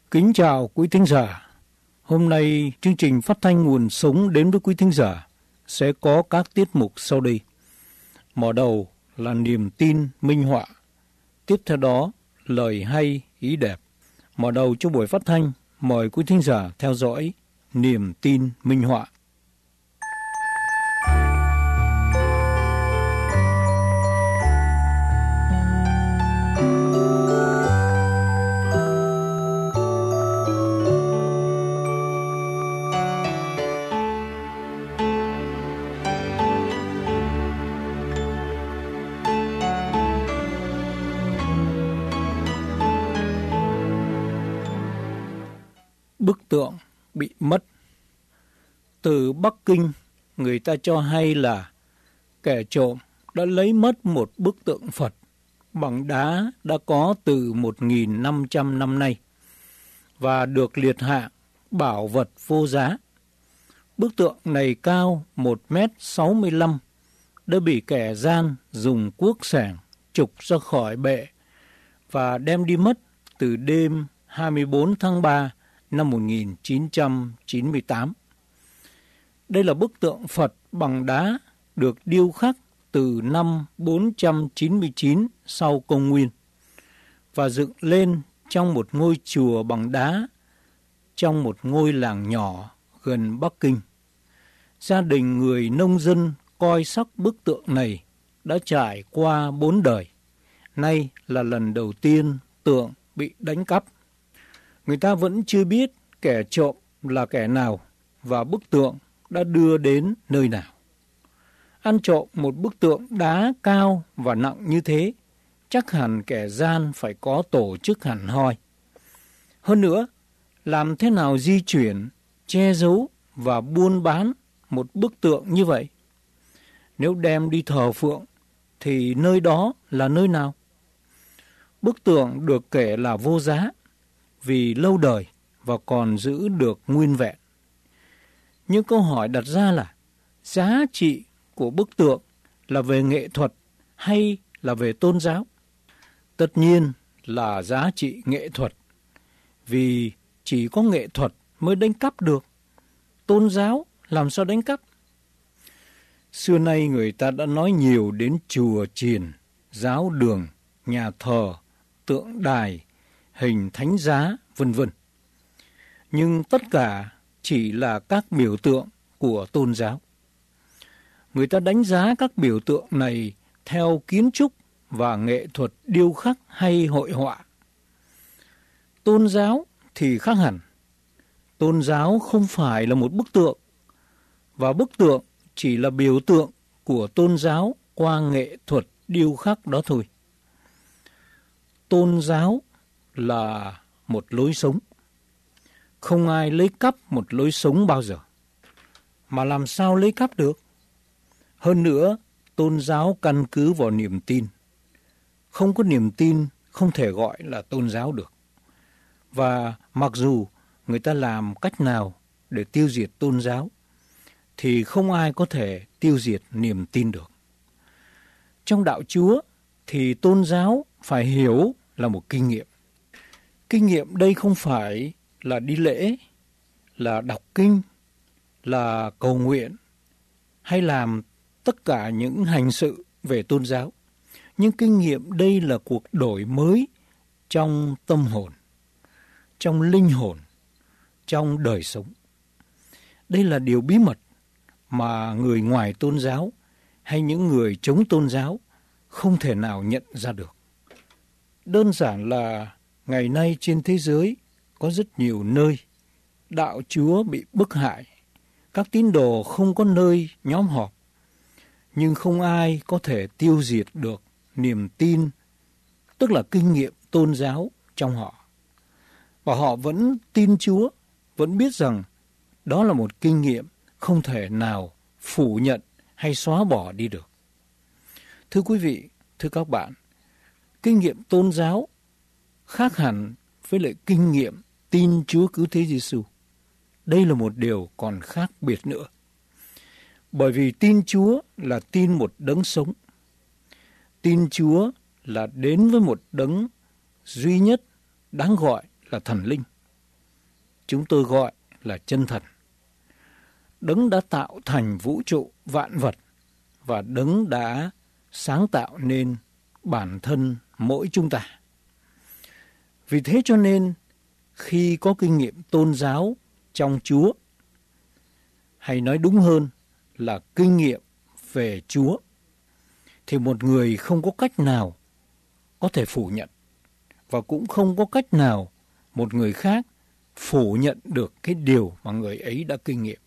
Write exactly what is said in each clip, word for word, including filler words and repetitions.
Kính chào quý thính giả. Hôm nay chương trình phát thanh nguồn sống đến với quý thính giả sẽ có các tiết mục sau đây. Mở đầu là niềm tin minh họa. Tiếp theo đó lời hay ý đẹp. Mở đầu cho buổi phát thanh, mời quý thính giả theo dõi niềm tin minh họa. Bức tượng bị mất. Từ Bắc Kinh, người ta cho hay là kẻ trộm đã lấy mất một bức tượng Phật bằng đá đã có từ một nghìn năm trăm năm nay và được liệt hạng bảo vật vô giá. Bức tượng này cao một mét sáu mươi lăm, đã bị kẻ gian dùng cuốc xẻng trục ra khỏi bệ và đem đi mất từ đêm hai mươi tư tháng ba năm một nghìn chín trăm chín mươi tám. Đây là bức tượng Phật bằng đá được điêu khắc từ năm bốn trăm chín mươi chín sau công nguyên và dựng lên trong một ngôi chùa bằng đá trong một ngôi làng nhỏ gần Bắc Kinh. Gia đình người nông dân coi sóc bức tượng này đã trải qua bốn đời. Nay là lần đầu tiên tượng bị đánh cắp. Người ta vẫn chưa biết kẻ trộm là kẻ nào và bức tượng đã đưa đến nơi nào. Ăn trộm một bức tượng đá cao và nặng như thế, chắc hẳn kẻ gian phải có tổ chức hẳn hoi. Hơn nữa, làm thế nào di chuyển, che giấu và buôn bán một bức tượng như vậy? Nếu đem đi thờ phượng, thì nơi đó là nơi nào? Bức tượng được kể là vô giá, vì lâu đời và còn giữ được nguyên vẹn. Nhưng câu hỏi đặt ra là giá trị của bức tượng là về nghệ thuật hay là về tôn giáo? Tất nhiên là giá trị nghệ thuật, vì chỉ có nghệ thuật mới đánh cắp được. Tôn giáo làm sao đánh cắp? Xưa nay người ta đã nói nhiều đến chùa chiền, giáo đường, nhà thờ, tượng đài, hình thánh giá, vân vân. Nhưng tất cả chỉ là các biểu tượng của tôn giáo. Người ta đánh giá các biểu tượng này theo kiến trúc và nghệ thuật điêu khắc hay hội họa. Tôn giáo thì khác hẳn. Tôn giáo không phải là một bức tượng, và bức tượng chỉ là biểu tượng của tôn giáo qua nghệ thuật điêu khắc đó thôi. Tôn giáo là một lối sống. Không ai lấy cắp một lối sống bao giờ. Mà làm sao lấy cắp được? Hơn nữa, tôn giáo căn cứ vào niềm tin. Không có niềm tin không thể gọi là tôn giáo được. Và mặc dù người ta làm cách nào để tiêu diệt tôn giáo, thì không ai có thể tiêu diệt niềm tin được. Trong đạo Chúa thì tôn giáo phải hiểu là một kinh nghiệm. Kinh nghiệm đây không phải là đi lễ, là đọc kinh, là cầu nguyện, hay làm tất cả những hành sự về tôn giáo. Nhưng kinh nghiệm đây là cuộc đổi mới trong tâm hồn, trong linh hồn, trong đời sống. Đây là điều bí mật mà người ngoài tôn giáo hay những người chống tôn giáo không thể nào nhận ra được. Đơn giản là ngày nay trên thế giới có rất nhiều nơi đạo Chúa bị bức hại, các tín đồ không có nơi nhóm họp, nhưng không ai có thể tiêu diệt được niềm tin, tức là kinh nghiệm tôn giáo trong họ. Và họ vẫn tin Chúa, vẫn biết rằng đó là một kinh nghiệm không thể nào phủ nhận hay xóa bỏ đi được. Thưa quý vị, thưa các bạn, kinh nghiệm tôn giáo khác hẳn với lại kinh nghiệm tin Chúa Cứu Thế Giêsu. Đây là một điều còn khác biệt nữa. Bởi vì tin Chúa là tin một đấng sống. Tin Chúa là đến với một đấng duy nhất đáng gọi là thần linh. chúng tôi gọi là chân thần. Đấng đã tạo thành vũ trụ vạn vật và Đấng đã sáng tạo nên bản thân mỗi chúng ta. Vì thế cho nên khi có kinh nghiệm tôn giáo trong Chúa, hay nói đúng hơn là kinh nghiệm về Chúa, thì một người không có cách nào có thể phủ nhận, và cũng không có cách nào một người khác phủ nhận được cái điều mà người ấy đã kinh nghiệm.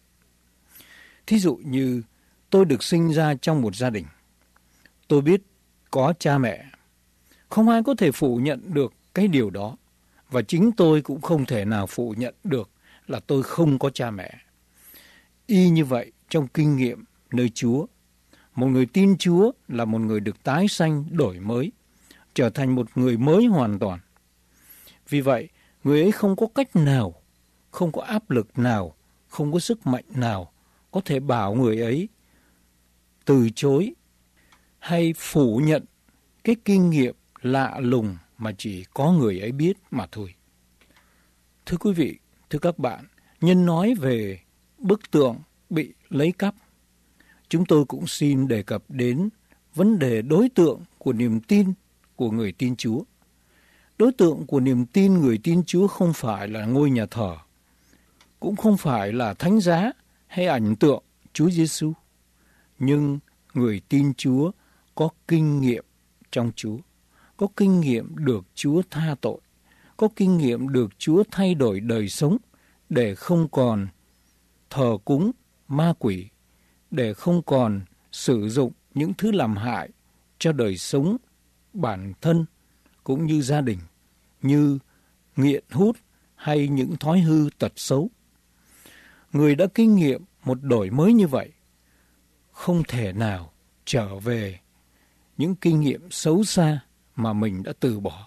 Thí dụ như tôi được sinh ra trong một gia đình, tôi biết có cha mẹ, không ai có thể phủ nhận được cái điều đó, và chính tôi cũng không thể nào phủ nhận được là tôi không có cha mẹ. Y như vậy, trong kinh nghiệm nơi Chúa, một người tin Chúa là một người được tái sanh, đổi mới, trở thành một người mới hoàn toàn. Vì vậy, người ấy không có cách nào, không có áp lực nào, không có sức mạnh nào có thể bảo người ấy từ chối hay phủ nhận cái kinh nghiệm lạ lùng mà chỉ có người ấy biết mà thôi. Thưa quý vị, thưa các bạn, nhân nói về bức tượng bị lấy cắp, chúng tôi cũng xin đề cập đến vấn đề đối tượng của niềm tin của người tin Chúa. Đối tượng của niềm tin người tin Chúa không phải là ngôi nhà thờ, cũng không phải là thánh giá hay ảnh tượng Chúa Giêsu, nhưng người tin Chúa có kinh nghiệm trong Chúa, có kinh nghiệm được Chúa tha tội, có kinh nghiệm được Chúa thay đổi đời sống để không còn thờ cúng ma quỷ, để không còn sử dụng những thứ làm hại cho đời sống bản thân cũng như gia đình, như nghiện hút hay những thói hư tật xấu. Người đã kinh nghiệm một đổi mới như vậy không thể nào trở về những kinh nghiệm xấu xa mà mình đã từ bỏ.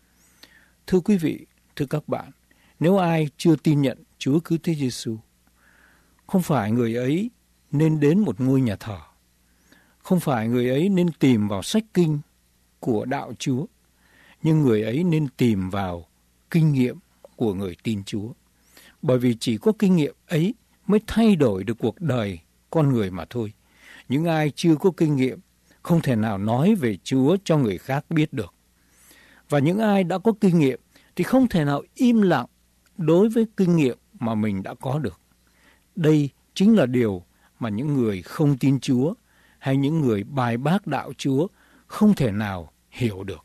Thưa quý vị, thưa các bạn, nếu ai chưa tin nhận Chúa Cứu Thế Giêsu, không phải người ấy nên đến một ngôi nhà thờ, không phải người ấy nên tìm vào sách kinh của đạo Chúa, nhưng người ấy nên tìm vào kinh nghiệm của người tin Chúa. Bởi vì chỉ có kinh nghiệm ấy mới thay đổi được cuộc đời con người mà thôi. Những ai chưa có kinh nghiệm không thể nào nói về Chúa cho người khác biết được. Và những ai đã có kinh nghiệm thì không thể nào im lặng đối với kinh nghiệm mà mình đã có được. Đây chính là điều mà những người không tin Chúa hay những người bài bác đạo Chúa không thể nào hiểu được.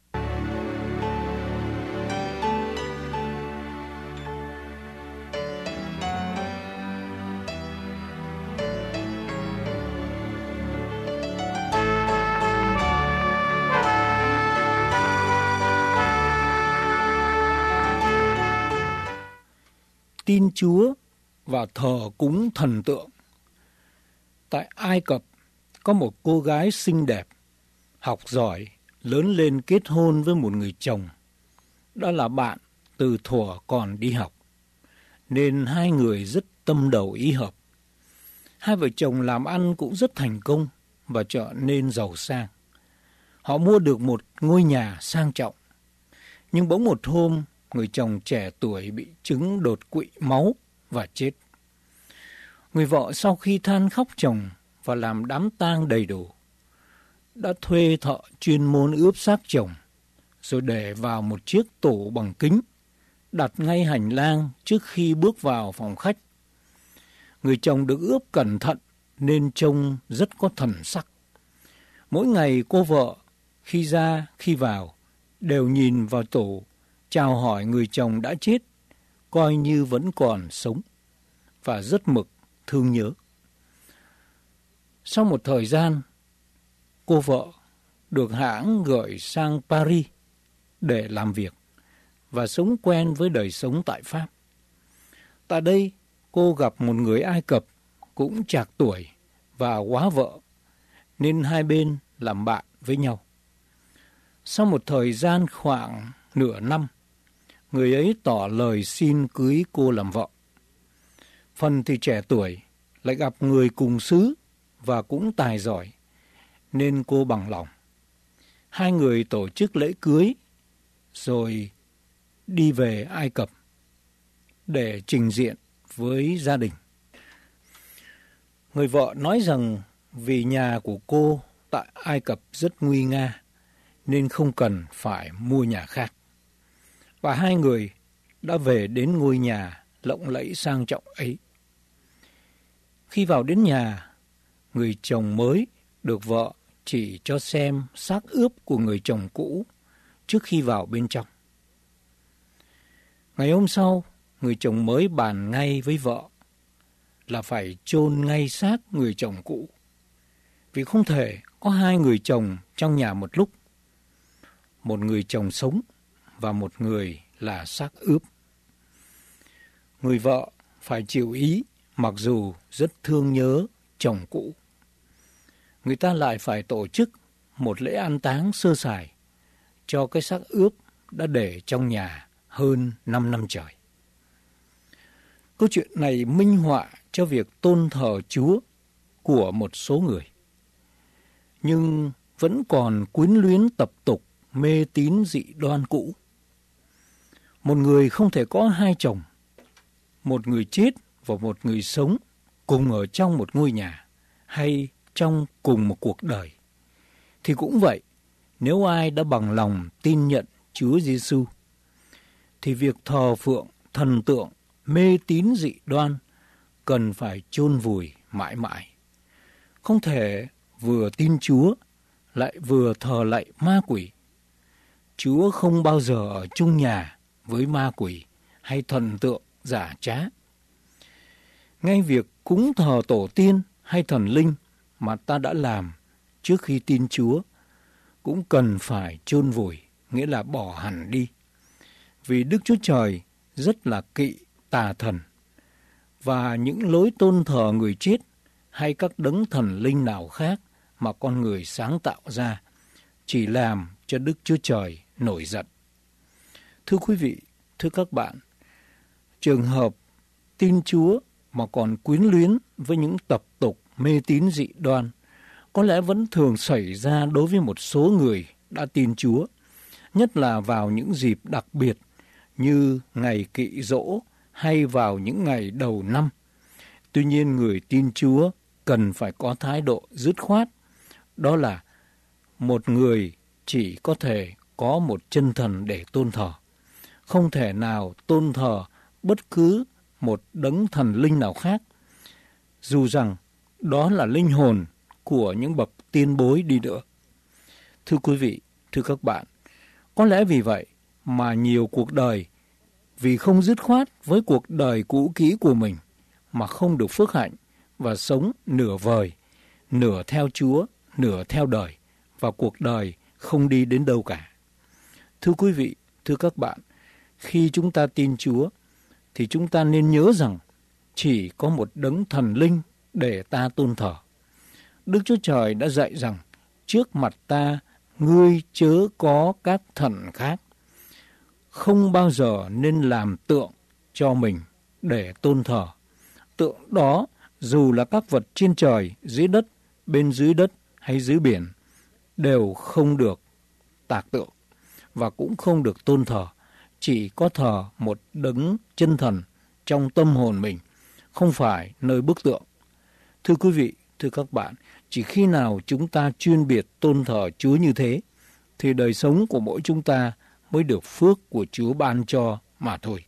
Tin Chúa và thờ cúng thần tượng. Tại Ai Cập có một cô gái xinh đẹp, học giỏi, lớn lên kết hôn với một người chồng đã là bạn từ thuở còn đi học, nên hai người rất tâm đầu ý hợp. Hai vợ chồng làm ăn cũng rất thành công và trở nên giàu sang. Họ mua được một ngôi nhà sang trọng. Nhưng bỗng một hôm, người chồng trẻ tuổi bị chứng đột quỵ máu và chết. Người vợ sau khi than khóc chồng và làm đám tang đầy đủ, đã thuê thợ chuyên môn ướp xác chồng, rồi để vào một chiếc tủ bằng kính, đặt ngay hành lang trước khi bước vào phòng khách. Người chồng được ướp cẩn thận nên trông rất có thần sắc. Mỗi ngày cô vợ khi ra khi vào đều nhìn vào tủ, chào hỏi người chồng đã chết, coi như vẫn còn sống, và rất mực thương nhớ. Sau một thời gian, cô vợ được hãng gửi sang Paris để làm việc và sống quen với đời sống tại Pháp. Tại đây, cô gặp một người Ai Cập cũng trạc tuổi và quá vợ, nên hai bên làm bạn với nhau. Sau một thời gian khoảng nửa năm, người ấy tỏ lời xin cưới cô làm vợ. Phần thì trẻ tuổi, lại gặp người cùng xứ và cũng tài giỏi, nên cô bằng lòng. Hai người tổ chức lễ cưới, rồi đi về Ai Cập. để trình diện với gia đình. Người vợ nói rằng vì nhà của cô tại Ai Cập rất nguy nga nên không cần phải mua nhà khác. Và hai người đã về đến ngôi nhà lộng lẫy sang trọng ấy. Khi vào đến nhà, người chồng mới được vợ chỉ cho xem xác ướp của người chồng cũ trước khi vào bên trong. Ngày hôm sau, người chồng mới bàn ngay với vợ là phải chôn ngay xác người chồng cũ, vì không thể có hai người chồng trong nhà một lúc, một người chồng sống và một người là xác ướp. Người vợ phải chịu ý mặc dù rất thương nhớ chồng cũ. Người ta lại phải tổ chức một lễ an táng sơ sài cho cái xác ướp đã để trong nhà hơn năm năm trời. Câu chuyện này minh họa cho việc tôn thờ Chúa của một số người, nhưng vẫn còn quyến luyến tập tục mê tín dị đoan cũ. Một người không thể có hai chồng, một người chết và một người sống cùng ở trong một ngôi nhà hay trong cùng một cuộc đời. Thì cũng vậy, nếu ai đã bằng lòng tin nhận Chúa Giêsu, thì việc thờ phượng thần tượng mê tín dị đoan cần phải chôn vùi mãi mãi. Không thể vừa tin Chúa lại vừa thờ lạy ma quỷ. Chúa không bao giờ ở chung nhà với ma quỷ hay thần tượng giả trá. Ngay việc cúng thờ tổ tiên hay thần linh mà ta đã làm trước khi tin Chúa cũng cần phải chôn vùi, nghĩa là bỏ hẳn đi. Vì Đức Chúa Trời rất là kỵ tà thần, và những lối tôn thờ người chết hay các đấng thần linh nào khác mà con người sáng tạo ra chỉ làm cho Đức Chúa Trời nổi giận. Thưa quý vị, thưa các bạn, trường hợp tin Chúa mà còn quyến luyến với những tập tục mê tín dị đoan có lẽ vẫn thường xảy ra đối với một số người đã tin Chúa, nhất là vào những dịp đặc biệt như ngày kỵ giỗ hay vào những ngày đầu năm. Tuy nhiên, người tin Chúa cần phải có thái độ dứt khoát, đó là một người chỉ có thể có một chân thần để tôn thờ, không thể nào tôn thờ bất cứ một đấng thần linh nào khác, dù rằng đó là linh hồn của những bậc tiên bối đi nữa. Thưa quý vị, thưa các bạn, có lẽ vì vậy mà nhiều cuộc đời vì không dứt khoát với cuộc đời cũ kỹ của mình mà không được phước hạnh và sống nửa vời, nửa theo Chúa, nửa theo đời, và cuộc đời không đi đến đâu cả. Thưa quý vị, thưa các bạn, khi chúng ta tin Chúa thì chúng ta nên nhớ rằng chỉ có một đấng thần linh để ta tôn thờ. Đức Chúa Trời đã dạy rằng trước mặt ta ngươi chớ có các thần khác. Không bao giờ nên làm tượng cho mình để tôn thờ. Tượng đó dù là các vật trên trời, dưới đất, bên dưới đất hay dưới biển đều không được tạc tượng và cũng không được tôn thờ. Chỉ có thờ một đấng chân thần trong tâm hồn mình, không phải nơi bức tượng. Thưa quý vị, thưa các bạn, chỉ khi nào chúng ta chuyên biệt tôn thờ Chúa như thế thì đời sống của mỗi chúng ta mới được phước của Chúa ban cho mà thôi.